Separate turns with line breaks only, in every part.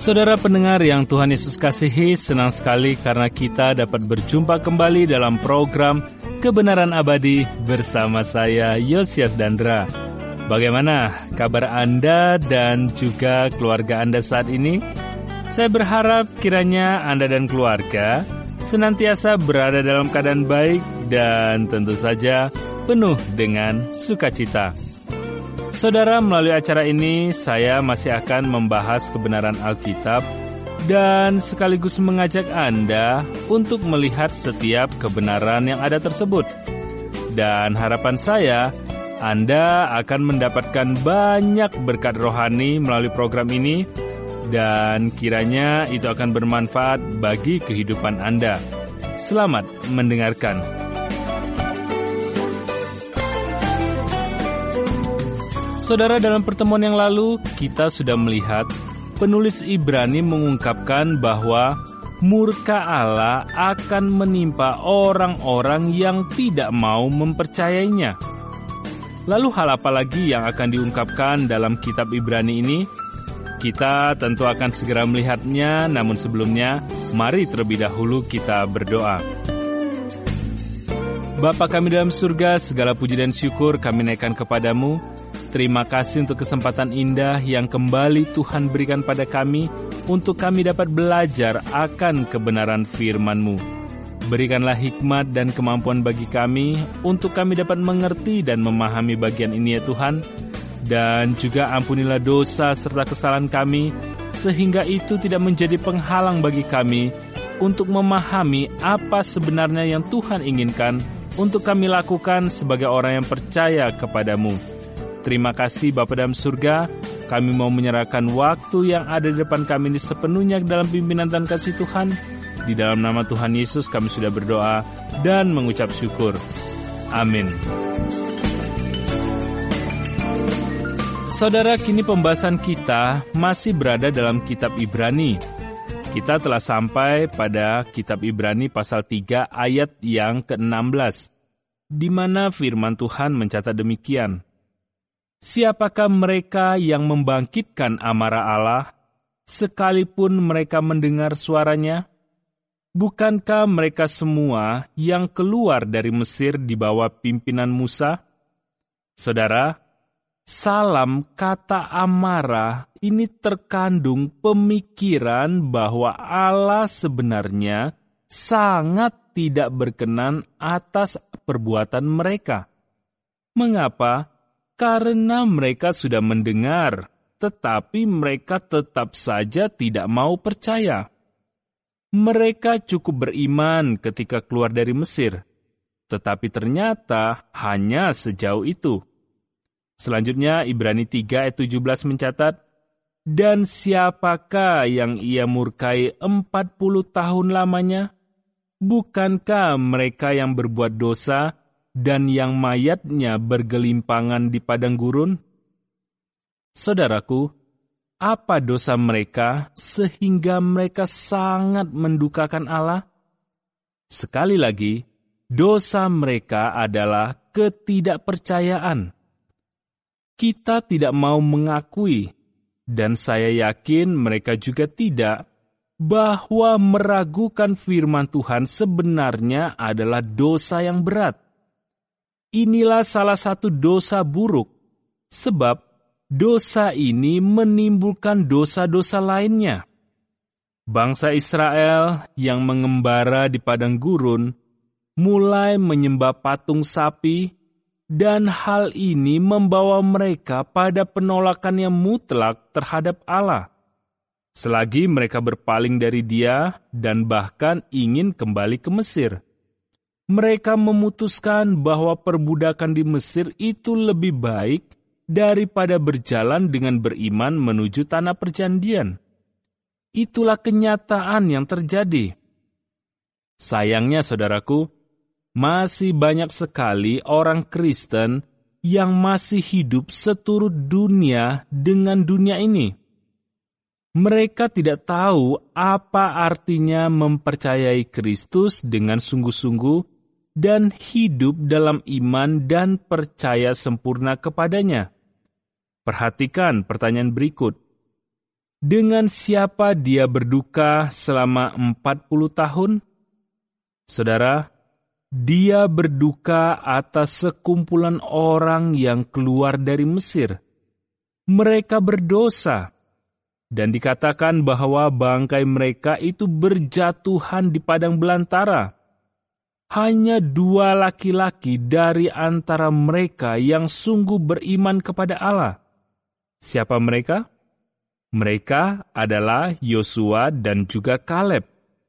Saudara pendengar yang Tuhan Yesus kasihi, senang sekali karena kita dapat berjumpa kembali dalam program Kebenaran Abadi bersama saya, Yosias Dandra. Bagaimana kabar Anda dan juga keluarga Anda saat ini? Saya berharap kiranya Anda dan keluarga senantiasa berada dalam keadaan baik dan tentu saja penuh dengan sukacita. Saudara, melalui acara ini saya masih akan membahas kebenaran Alkitab dan sekaligus mengajak Anda untuk melihat setiap kebenaran yang ada tersebut. Dan harapan saya, Anda akan mendapatkan banyak berkat rohani melalui program ini dan kiranya itu akan bermanfaat bagi kehidupan Anda. Selamat mendengarkan. Saudara, dalam pertemuan yang lalu kita sudah melihat penulis Ibrani mengungkapkan bahwa murka Allah akan menimpa orang-orang yang tidak mau mempercayainya. Lalu hal apa lagi yang akan diungkapkan dalam kitab Ibrani ini? Kita tentu akan segera melihatnya, namun sebelumnya mari terlebih dahulu kita berdoa. Bapa kami dalam surga, segala puji dan syukur kami naikkan kepadamu. Terima kasih untuk kesempatan indah yang kembali Tuhan berikan pada kami untuk kami dapat belajar akan kebenaran firman-Mu. Berikanlah hikmat dan kemampuan bagi kami untuk kami dapat mengerti dan memahami bagian ini ya Tuhan. Dan juga ampunilah dosa serta kesalahan kami sehingga itu tidak menjadi penghalang bagi kami untuk memahami apa sebenarnya yang Tuhan inginkan untuk kami lakukan sebagai orang yang percaya kepadamu. Terima kasih Bapa dalam surga, kami mau menyerahkan waktu yang ada di depan kami ini sepenuhnya dalam pimpinan dan kasih Tuhan. Di dalam nama Tuhan Yesus kami sudah berdoa dan mengucap syukur. Amin. Saudara, kini pembahasan kita masih berada dalam kitab Ibrani. Kita telah sampai pada kitab Ibrani pasal 3 ayat yang ke-16, di mana firman Tuhan mencatat demikian. Siapakah mereka yang membangkitkan amarah Allah, sekalipun mereka mendengar suaranya? Bukankah mereka semua yang keluar dari Mesir di bawah pimpinan Musa? Saudara, salam kata amarah ini terkandung pemikiran bahwa Allah sebenarnya sangat tidak berkenan atas perbuatan mereka. Mengapa? Karena mereka sudah mendengar, tetapi mereka tetap saja tidak mau percaya. Mereka cukup beriman ketika keluar dari Mesir, tetapi ternyata hanya sejauh itu. Selanjutnya Ibrani 3 ayat 17 mencatat, dan siapakah yang ia murkai 40 tahun lamanya? Bukankah mereka yang berbuat dosa dan yang mayatnya bergelimpangan di padang gurun? Saudaraku, apa dosa mereka sehingga mereka sangat mendukakan Allah? Sekali lagi, dosa mereka adalah ketidakpercayaan. Kita tidak mau mengakui, dan saya yakin mereka juga tidak, bahwa meragukan firman Tuhan sebenarnya adalah dosa yang berat. Inilah salah satu dosa buruk, sebab dosa ini menimbulkan dosa-dosa lainnya. Bangsa Israel yang mengembara di padang gurun mulai menyembah patung sapi, dan hal ini membawa mereka pada penolakan yang mutlak terhadap Allah. Selagi mereka berpaling dari Dia dan bahkan ingin kembali ke Mesir. Mereka memutuskan bahwa perbudakan di Mesir itu lebih baik daripada berjalan dengan beriman menuju tanah perjanjian. Itulah kenyataan yang terjadi. Sayangnya, saudaraku, masih banyak sekali orang Kristen yang masih hidup seturut dunia dengan dunia ini. Mereka tidak tahu apa artinya mempercayai Kristus dengan sungguh-sungguh dan hidup dalam iman dan percaya sempurna kepadanya. Perhatikan pertanyaan berikut. Dengan siapa dia berduka selama 40 tahun? Saudara, dia berduka atas sekumpulan orang yang keluar dari Mesir. Mereka berdosa, dan dikatakan bahwa bangkai mereka itu berjatuhan di padang belantara. Hanya 2 laki-laki dari antara mereka yang sungguh beriman kepada Allah. Siapa mereka? Mereka adalah Yosua dan juga Kaleb.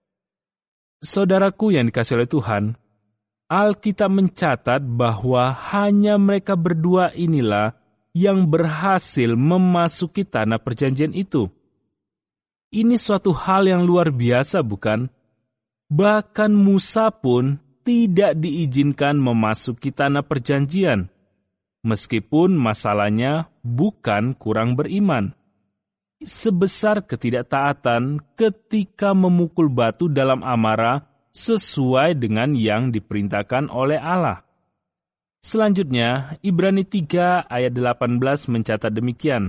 Saudaraku yang dikasihi oleh Tuhan, Alkitab mencatat bahwa hanya mereka berdua inilah yang berhasil memasuki tanah perjanjian itu. Ini suatu hal yang luar biasa, bukan? Bahkan Musa pun tidak diizinkan memasuki tanah perjanjian, meskipun masalahnya bukan kurang beriman. Sebesar ketidaktaatan ketika memukul batu dalam amarah sesuai dengan yang diperintahkan oleh Allah. Selanjutnya, Ibrani 3 ayat 18 mencatat demikian.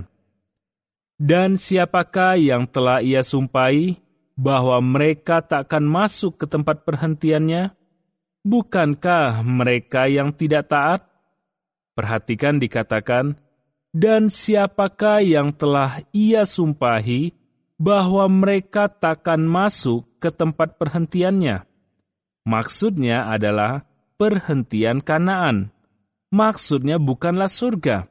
Dan siapakah yang telah ia sumpahi bahwa mereka takkan masuk ke tempat perhentiannya? Bukankah mereka yang tidak taat? Perhatikan dikatakan, dan siapakah yang telah ia sumpahi bahwa mereka takkan masuk ke tempat perhentiannya? Maksudnya adalah perhentian Kanaan. Maksudnya bukanlah surga.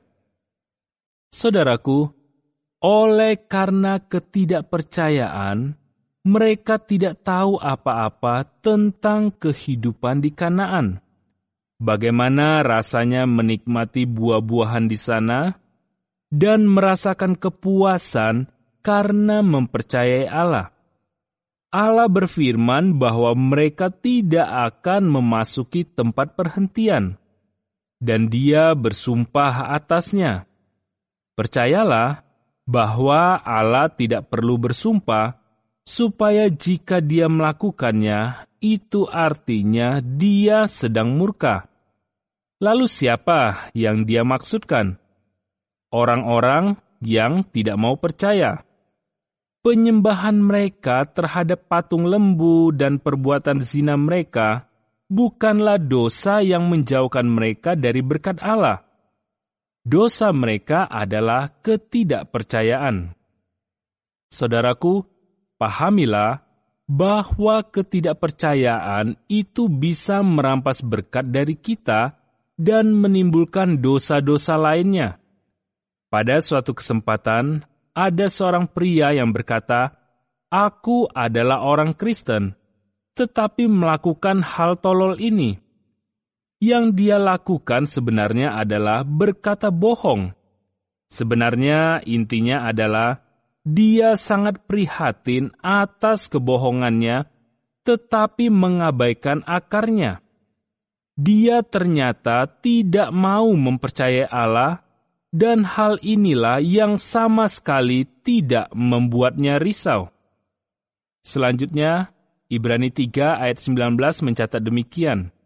Saudaraku, oleh karena ketidakpercayaan, mereka tidak tahu apa-apa tentang kehidupan di Kanaan. Bagaimana rasanya menikmati buah-buahan di sana dan merasakan kepuasan karena mempercayai Allah. Allah berfirman bahwa mereka tidak akan memasuki tempat perhentian, dan Dia bersumpah atasnya. Percayalah bahwa Allah tidak perlu bersumpah, supaya jika Dia melakukannya, itu artinya Dia sedang murka. Lalu siapa yang Dia maksudkan? Orang-orang yang tidak mau percaya. Penyembahan mereka terhadap patung lembu dan perbuatan zina mereka bukanlah dosa yang menjauhkan mereka dari berkat Allah. Dosa mereka adalah ketidakpercayaan. Saudaraku, pahamilah bahwa ketidakpercayaan itu bisa merampas berkat dari kita dan menimbulkan dosa-dosa lainnya. Pada suatu kesempatan, ada seorang pria yang berkata, "Aku adalah orang Kristen, tetapi melakukan hal tolol ini." Yang dia lakukan sebenarnya adalah berkata bohong. Sebenarnya intinya adalah dia sangat prihatin atas kebohongannya, tetapi mengabaikan akarnya. Dia ternyata tidak mau mempercayai Allah, dan hal inilah yang sama sekali tidak membuatnya risau. Selanjutnya, Ibrani 3 ayat 19 mencatat demikian.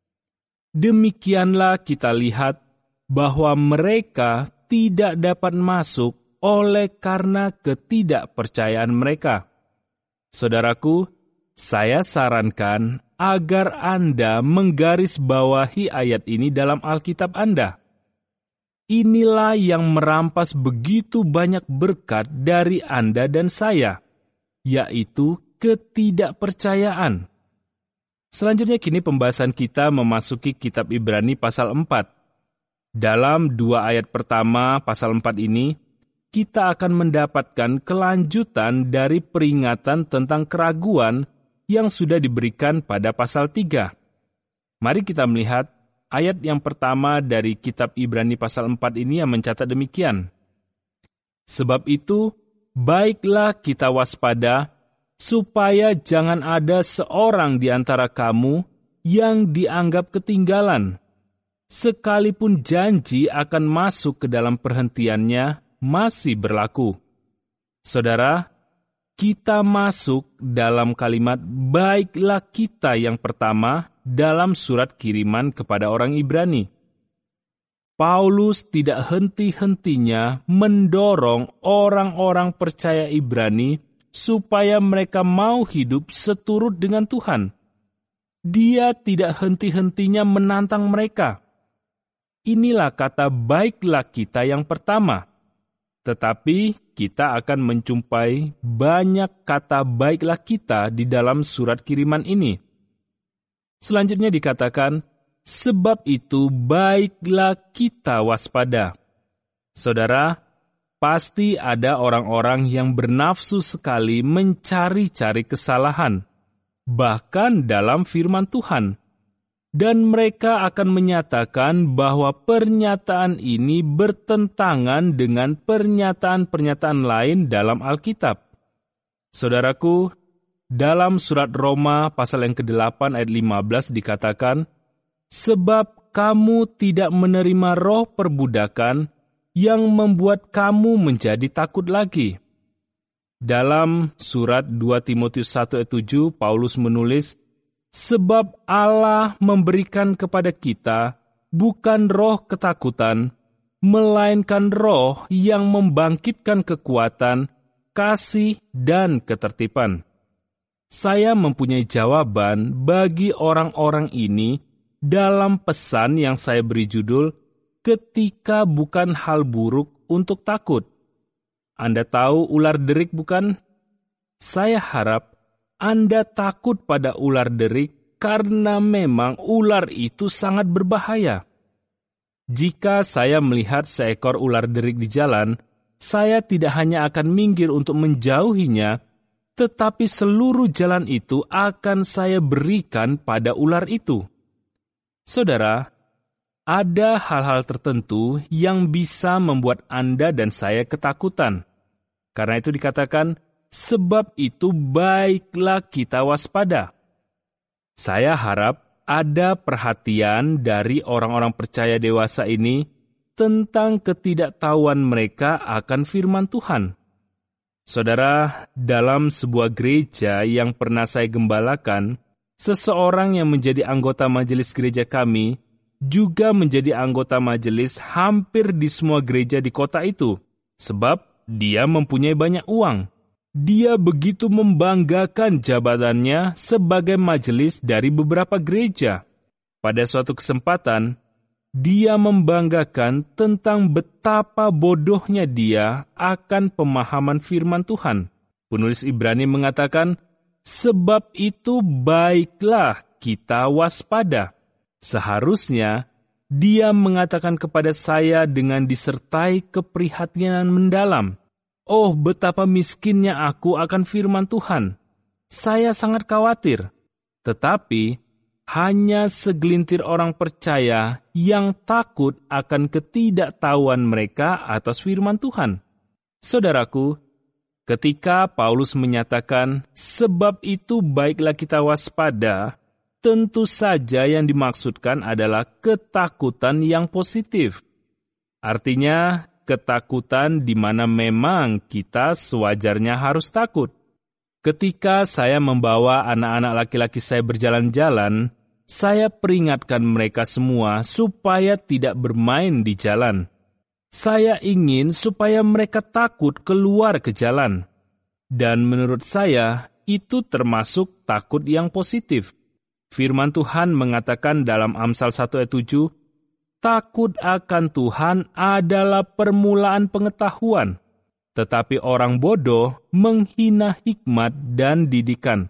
Demikianlah kita lihat bahwa mereka tidak dapat masuk oleh karena ketidakpercayaan mereka. Saudaraku, saya sarankan agar Anda menggarisbawahi ayat ini dalam Alkitab Anda. Inilah yang merampas begitu banyak berkat dari Anda dan saya, yaitu ketidakpercayaan. Selanjutnya kini pembahasan kita memasuki kitab Ibrani pasal 4. Dalam 2 ayat pertama pasal 4 ini, kita akan mendapatkan kelanjutan dari peringatan tentang keraguan yang sudah diberikan pada pasal 3. Mari kita melihat ayat yang pertama dari kitab Ibrani pasal 4 ini yang mencatat demikian. Sebab itu, baiklah kita waspada, supaya jangan ada seorang di antara kamu yang dianggap ketinggalan, sekalipun janji akan masuk ke dalam perhentiannya masih berlaku. Saudara, kita masuk dalam kalimat baiklah kita yang pertama dalam surat kiriman kepada orang Ibrani. Paulus tidak henti-hentinya mendorong orang-orang percaya Ibrani supaya mereka mau hidup seturut dengan Tuhan. Dia tidak henti-hentinya menantang mereka. Inilah kata baiklah kita yang pertama. Tetapi kita akan menjumpai banyak kata baiklah kita di dalam surat kiriman ini. Selanjutnya dikatakan, sebab itu baiklah kita waspada. Saudara, pasti ada orang-orang yang bernafsu sekali mencari-cari kesalahan, bahkan dalam firman Tuhan. Dan mereka akan menyatakan bahwa pernyataan ini bertentangan dengan pernyataan-pernyataan lain dalam Alkitab. Saudaraku, dalam surat Roma pasal yang ke-8 ayat 15 dikatakan, sebab kamu tidak menerima roh perbudakan yang membuat kamu menjadi takut lagi. Dalam surat 2 Timotius 1 ayat 7, Paulus menulis, sebab Allah memberikan kepada kita bukan roh ketakutan, melainkan roh yang membangkitkan kekuatan, kasih, dan ketertiban. Saya mempunyai jawaban bagi orang-orang ini dalam pesan yang saya beri judul, ketika bukan hal buruk untuk takut. Anda tahu ular derik bukan? Saya harap Anda takut pada ular derik karena memang ular itu sangat berbahaya. Jika saya melihat seekor ular derik di jalan, saya tidak hanya akan minggir untuk menjauhinya, tetapi seluruh jalan itu akan saya berikan pada ular itu. Saudara, ada hal-hal tertentu yang bisa membuat Anda dan saya ketakutan. Karena itu dikatakan, sebab itu baiklah kita waspada. Saya harap ada perhatian dari orang-orang percaya dewasa ini tentang ketidaktahuan mereka akan firman Tuhan. Saudara, dalam sebuah gereja yang pernah saya gembalakan, seseorang yang menjadi anggota majelis gereja kami juga menjadi anggota majelis hampir di semua gereja di kota itu, sebab dia mempunyai banyak uang. Dia begitu membanggakan jabatannya sebagai majelis dari beberapa gereja. Pada suatu kesempatan, dia membanggakan tentang betapa bodohnya dia akan pemahaman firman Tuhan. Penulis Ibrani mengatakan, sebab itu baiklah kita waspada. Seharusnya dia mengatakan kepada saya dengan disertai keprihatinan mendalam, oh, betapa miskinnya aku akan firman Tuhan. Saya sangat khawatir. Tetapi hanya segelintir orang percaya yang takut akan ketidaktahuan mereka atas firman Tuhan. Saudaraku, ketika Paulus menyatakan, sebab itu baiklah kita waspada, tentu saja yang dimaksudkan adalah ketakutan yang positif. Artinya, ketakutan di mana memang kita sewajarnya harus takut. Ketika saya membawa anak-anak laki-laki saya berjalan-jalan, saya peringatkan mereka semua supaya tidak bermain di jalan. Saya ingin supaya mereka takut keluar ke jalan. Dan menurut saya, itu termasuk takut yang positif. Firman Tuhan mengatakan dalam Amsal 1 ayat 7, takut akan Tuhan adalah permulaan pengetahuan, tetapi orang bodoh menghina hikmat dan didikan.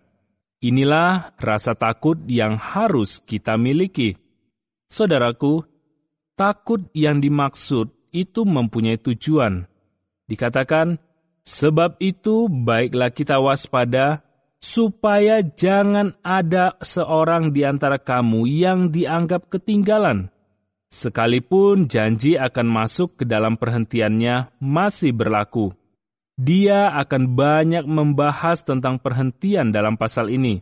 Inilah rasa takut yang harus kita miliki. Saudaraku, takut yang dimaksud itu mempunyai tujuan. Dikatakan, sebab itu baiklah kita waspada, supaya jangan ada seorang di antara kamu yang dianggap ketinggalan. Sekalipun janji akan masuk ke dalam perhentiannya masih berlaku. Dia akan banyak membahas tentang perhentian dalam pasal ini.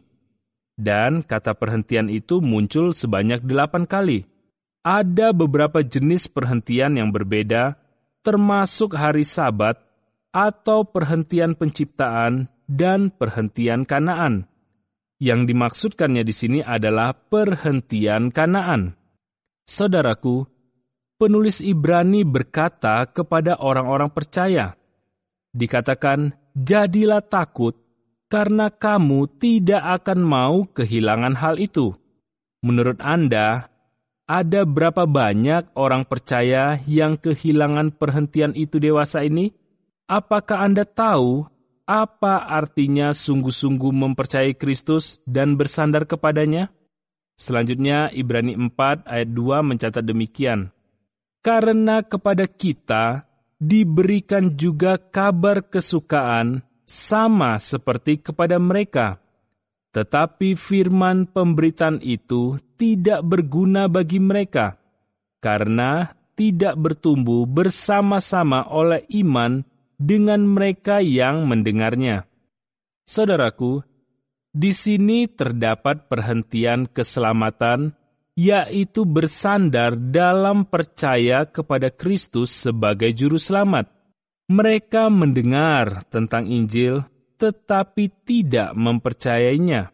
Dan kata perhentian itu muncul sebanyak 8 kali. Ada beberapa jenis perhentian yang berbeda, termasuk hari Sabat, atau perhentian penciptaan, dan perhentian Kanaan. Yang dimaksudkannya di sini adalah perhentian Kanaan. Saudaraku, penulis Ibrani berkata kepada orang-orang percaya, dikatakan, "Jadilah takut, karena kamu tidak akan mau kehilangan hal itu." Menurut Anda, ada berapa banyak orang percaya yang kehilangan perhentian itu dewasa ini? Apakah Anda tahu apa artinya sungguh-sungguh mempercayai Kristus dan bersandar kepadanya? Selanjutnya, Ibrani 4 ayat 2 mencatat demikian. Karena kepada kita diberikan juga kabar kesukaan sama seperti kepada mereka. Tetapi firman pemberitaan itu tidak berguna bagi mereka, karena tidak bertumbuh bersama-sama oleh iman dengan mereka yang mendengarnya. Saudaraku, di sini terdapat perhentian keselamatan, yaitu bersandar dalam percaya kepada Kristus sebagai Juru Selamat. Mereka mendengar tentang Injil, tetapi tidak mempercayainya.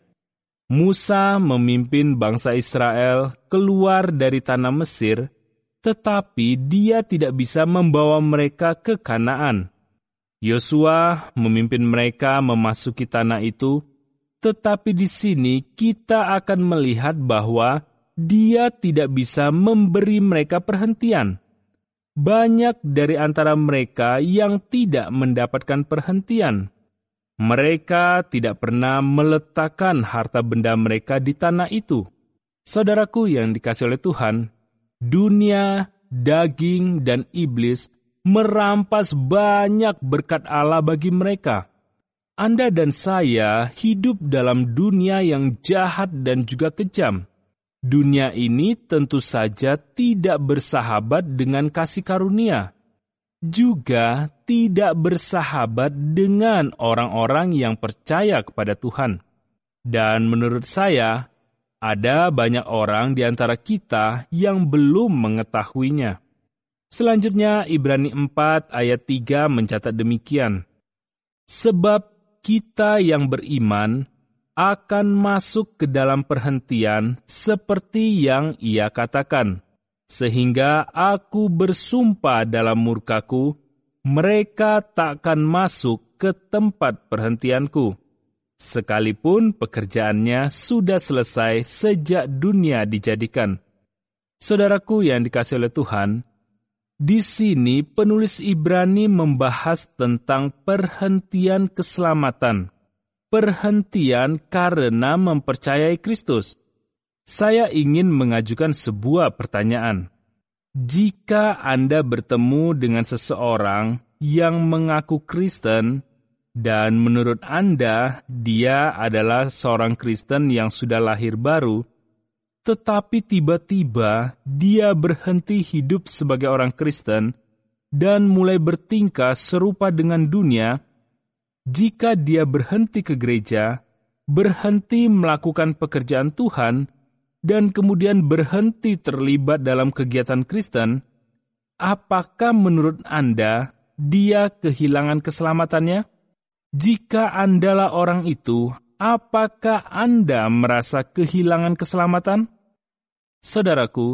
Musa memimpin bangsa Israel keluar dari tanah Mesir, tetapi dia tidak bisa membawa mereka ke Kanaan. Yosua memimpin mereka memasuki tanah itu, tetapi di sini kita akan melihat bahwa dia tidak bisa memberi mereka perhentian. Banyak dari antara mereka yang tidak mendapatkan perhentian. Mereka tidak pernah meletakkan harta benda mereka di tanah itu. Saudaraku yang dikasihi oleh Tuhan, dunia, daging, dan iblis merampas banyak berkat Allah bagi mereka. Anda dan saya hidup dalam dunia yang jahat dan juga kejam. Dunia ini tentu saja tidak bersahabat dengan kasih karunia. Juga tidak bersahabat dengan orang-orang yang percaya kepada Tuhan. Dan menurut saya, ada banyak orang di antara kita yang belum mengetahuinya. Selanjutnya, Ibrani 4 ayat 3 mencatat demikian. Sebab kita yang beriman akan masuk ke dalam perhentian seperti yang ia katakan. Sehingga aku bersumpah dalam murkaku, mereka takkan masuk ke tempat perhentianku. Sekalipun pekerjaannya sudah selesai sejak dunia dijadikan. Saudaraku yang dikasihi oleh Tuhan, di sini penulis Ibrani membahas tentang perhentian keselamatan. Perhentian karena mempercayai Kristus. Saya ingin mengajukan sebuah pertanyaan. Jika Anda bertemu dengan seseorang yang mengaku Kristen, dan menurut Anda dia adalah seorang Kristen yang sudah lahir baru, tetapi tiba-tiba dia berhenti hidup sebagai orang Kristen dan mulai bertingkah serupa dengan dunia. Jika dia berhenti ke gereja, berhenti melakukan pekerjaan Tuhan, dan kemudian berhenti terlibat dalam kegiatan Kristen, apakah menurut Anda dia kehilangan keselamatannya? Jika Andalah orang itu, apakah Anda merasa kehilangan keselamatan? Saudaraku,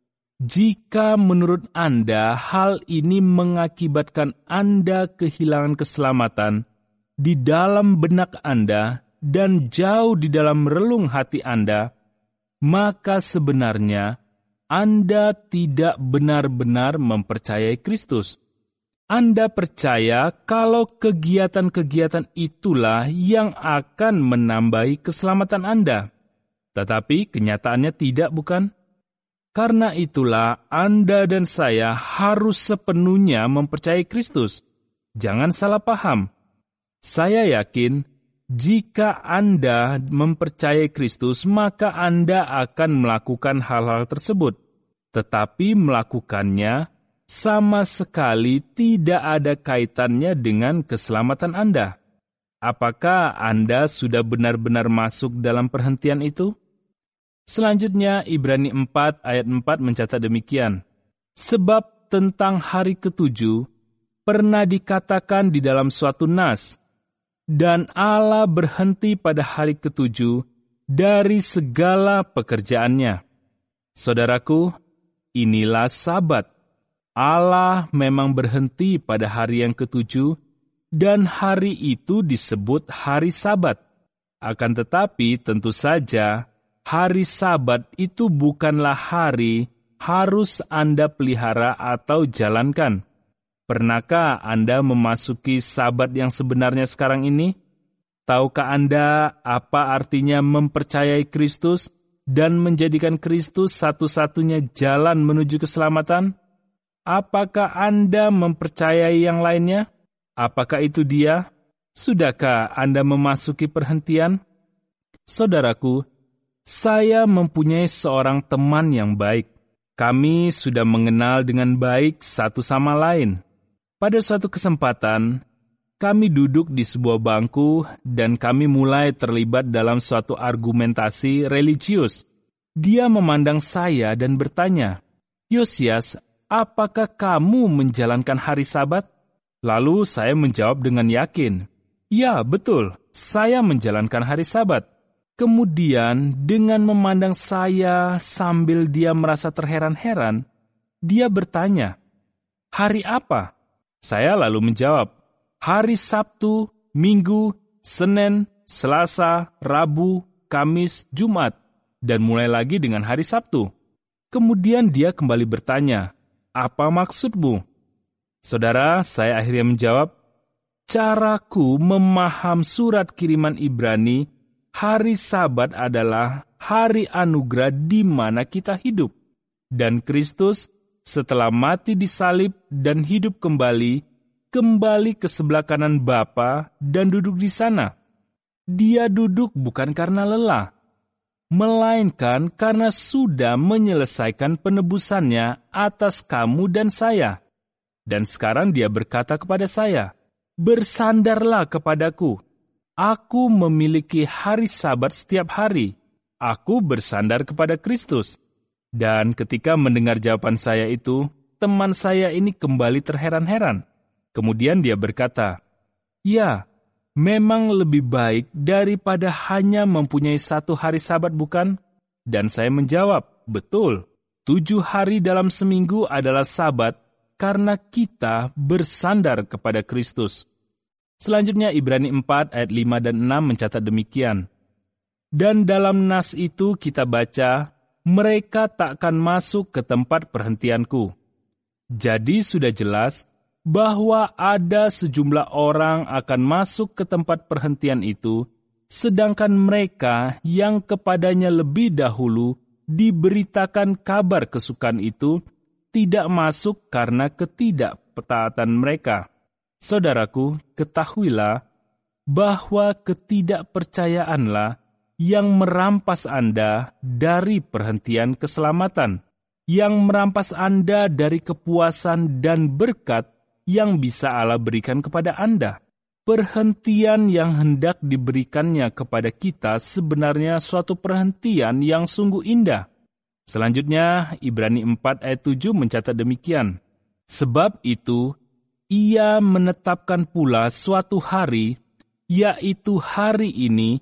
jika menurut Anda hal ini mengakibatkan Anda kehilangan keselamatan, di dalam benak Anda dan jauh di dalam relung hati Anda, maka sebenarnya Anda tidak benar-benar mempercayai Kristus. Anda percaya kalau kegiatan-kegiatan itulah yang akan menambahi keselamatan Anda. Tetapi kenyataannya tidak, bukan? Karena itulah Anda dan saya harus sepenuhnya mempercayai Kristus. Jangan salah paham. Saya yakin, jika Anda mempercayai Kristus, maka Anda akan melakukan hal-hal tersebut. Tetapi melakukannya sama sekali tidak ada kaitannya dengan keselamatan Anda. Apakah Anda sudah benar-benar masuk dalam perhentian itu? Selanjutnya, Ibrani 4 ayat 4 mencatat demikian. Sebab tentang hari ketujuh, pernah dikatakan di dalam suatu nas, dan Allah berhenti pada hari ketujuh dari segala pekerjaannya. Saudaraku, inilah Sabat. Allah memang berhenti pada hari yang ketujuh, dan hari itu disebut hari Sabat. Akan tetapi tentu saja, hari Sabat itu bukanlah hari harus Anda pelihara atau jalankan. Pernahkah Anda memasuki Sabat yang sebenarnya sekarang ini? Tahukah Anda apa artinya mempercayai Kristus dan menjadikan Kristus satu-satunya jalan menuju keselamatan? Apakah Anda mempercayai yang lainnya? Apakah itu Dia? Sudahkah Anda memasuki perhentian? Saudaraku, saya mempunyai seorang teman yang baik. Kami sudah mengenal dengan baik satu sama lain. Pada suatu kesempatan, kami duduk di sebuah bangku dan kami mulai terlibat dalam suatu argumentasi religius. Dia memandang saya dan bertanya, "Yosias, apakah kamu menjalankan hari Sabat?" Lalu saya menjawab dengan yakin, "Ya, betul, saya menjalankan hari Sabat." Kemudian dengan memandang saya sambil dia merasa terheran-heran, dia bertanya, "Hari apa?" Saya lalu menjawab, "Hari Sabtu, Minggu, Senin, Selasa, Rabu, Kamis, Jumat," dan mulai lagi dengan hari Sabtu. Kemudian dia kembali bertanya, "Apa maksudmu?" Saudara, saya akhirnya menjawab, "Caraku memaham surat kiriman Ibrani, hari Sabat adalah hari anugerah di mana kita hidup. Dan Kristus setelah mati disalib dan hidup kembali ke sebelah kanan Bapa dan duduk di sana. Dia duduk bukan karena lelah, melainkan karena sudah menyelesaikan penebusannya atas kamu dan saya. Dan sekarang dia berkata kepada saya, 'Bersandarlah kepadaku. Aku memiliki hari Sabat setiap hari. Aku bersandar kepada Kristus.' Dan ketika mendengar jawaban saya itu, teman saya ini kembali terheran-heran. Kemudian dia berkata, 'Ya, memang lebih baik daripada hanya mempunyai satu hari Sabat, bukan?' Dan saya menjawab, 'Betul, 7 hari dalam seminggu adalah Sabat karena kita bersandar kepada Kristus.'" Selanjutnya Ibrani 4 ayat 5 dan 6 mencatat demikian. "Dan dalam nas itu kita baca, mereka takkan masuk ke tempat perhentianku." Jadi sudah jelas bahwa ada sejumlah orang akan masuk ke tempat perhentian itu, sedangkan mereka yang kepadanya lebih dahulu diberitakan kabar kesukaan itu tidak masuk karena ketidaktaatan mereka. Saudaraku, ketahuilah bahwa ketidakpercayaanlah yang merampas Anda dari perhentian keselamatan, yang merampas Anda dari kepuasan dan berkat yang bisa Allah berikan kepada Anda. Perhentian yang hendak diberikannya kepada kita sebenarnya suatu perhentian yang sungguh indah. Selanjutnya, Ibrani 4 ayat 7 mencatat demikian. "Sebab itu, Ia menetapkan pula suatu hari, yaitu hari ini,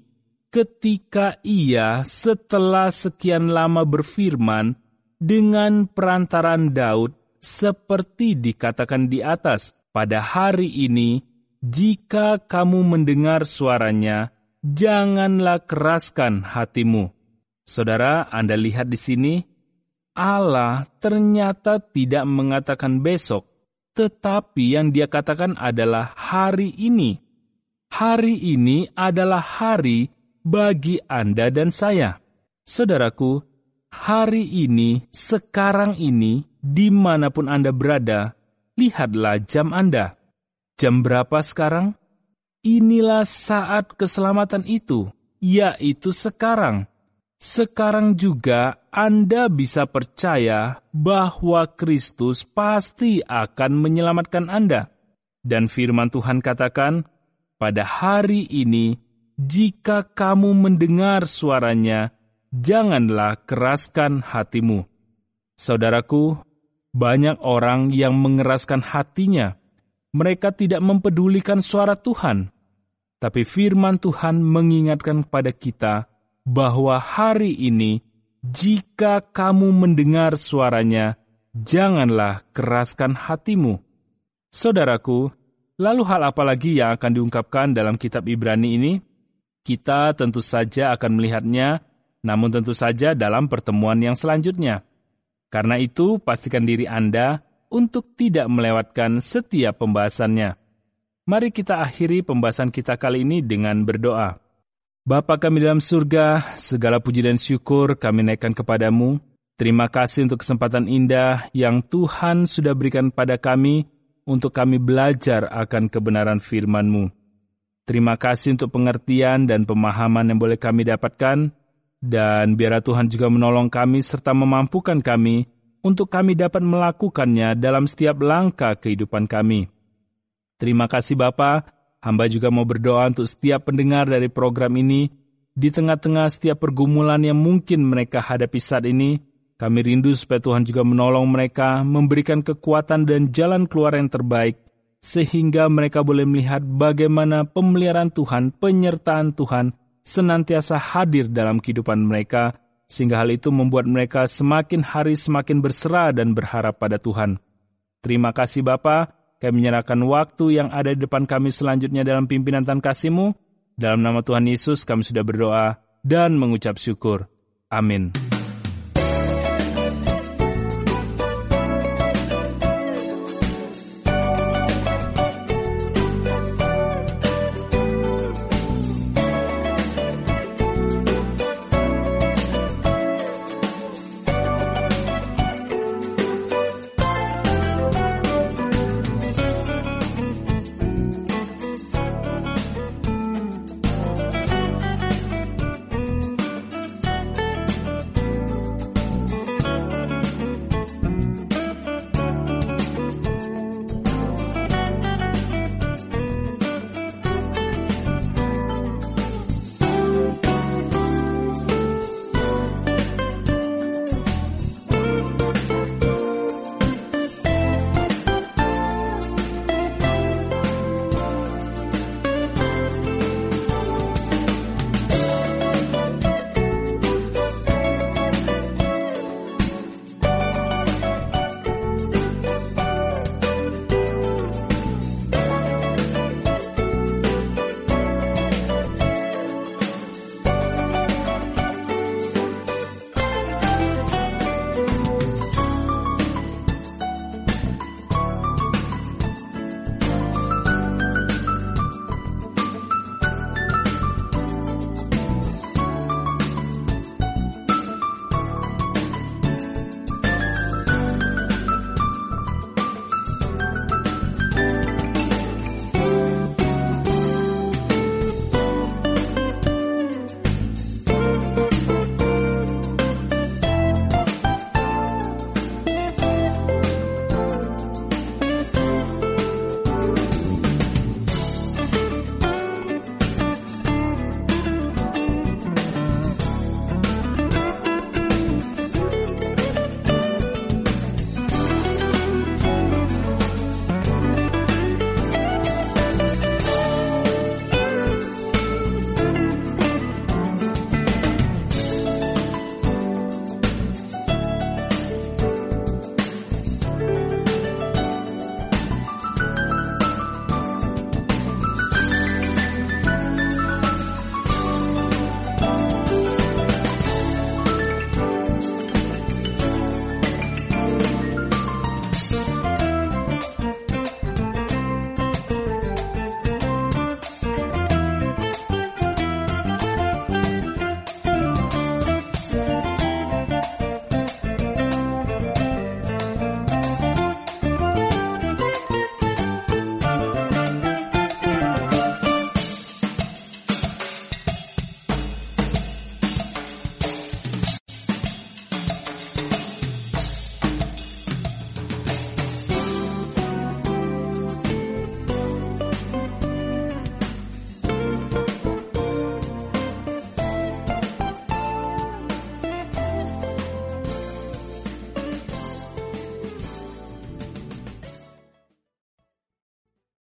ketika Ia setelah sekian lama berfirman dengan perantaran Daud, seperti dikatakan di atas, pada hari ini, jika kamu mendengar suaranya, janganlah keraskan hatimu." Saudara, Anda lihat di sini, Allah ternyata tidak mengatakan besok, tetapi yang Dia katakan adalah hari ini. Hari ini adalah hari bagi Anda dan saya. Saudaraku, hari ini, sekarang ini, dimanapun Anda berada, lihatlah jam Anda. Jam berapa sekarang? Inilah saat keselamatan itu, yaitu sekarang. Sekarang juga Anda bisa percaya bahwa Kristus pasti akan menyelamatkan Anda. Dan firman Tuhan katakan, pada hari ini, jika kamu mendengar suaranya, janganlah keraskan hatimu. Saudaraku, banyak orang yang mengeraskan hatinya. Mereka tidak mempedulikan suara Tuhan. Tapi firman Tuhan mengingatkan kepada kita bahwa hari ini, jika kamu mendengar suaranya, janganlah keraskan hatimu. Saudaraku, lalu hal apa lagi yang akan diungkapkan dalam kitab Ibrani ini? Kita tentu saja akan melihatnya, namun tentu saja dalam pertemuan yang selanjutnya. Karena itu, pastikan diri Anda untuk tidak melewatkan setiap pembahasannya. Mari kita akhiri pembahasan kita kali ini dengan berdoa. Bapa kami dalam surga, segala puji dan syukur kami naikkan kepadamu. Terima kasih untuk kesempatan indah yang Tuhan sudah berikan pada kami untuk kami belajar akan kebenaran firman-Mu. Terima kasih untuk pengertian dan pemahaman yang boleh kami dapatkan, dan biarlah Tuhan juga menolong kami serta memampukan kami untuk kami dapat melakukannya dalam setiap langkah kehidupan kami. Terima kasih Bapa, hamba juga mau berdoa untuk setiap pendengar dari program ini, di tengah-tengah setiap pergumulan yang mungkin mereka hadapi saat ini. Kami rindu supaya Tuhan juga menolong mereka, memberikan kekuatan dan jalan keluar yang terbaik, sehingga mereka boleh melihat bagaimana pemeliharaan Tuhan, penyertaan Tuhan, senantiasa hadir dalam kehidupan mereka, sehingga hal itu membuat mereka semakin hari semakin berserah dan berharap pada Tuhan. Terima kasih Bapa, kami menyerahkan waktu yang ada di depan kami selanjutnya dalam pimpinan Tuhan kasih-Mu. Dalam nama Tuhan Yesus kami sudah berdoa dan mengucap syukur. Amin.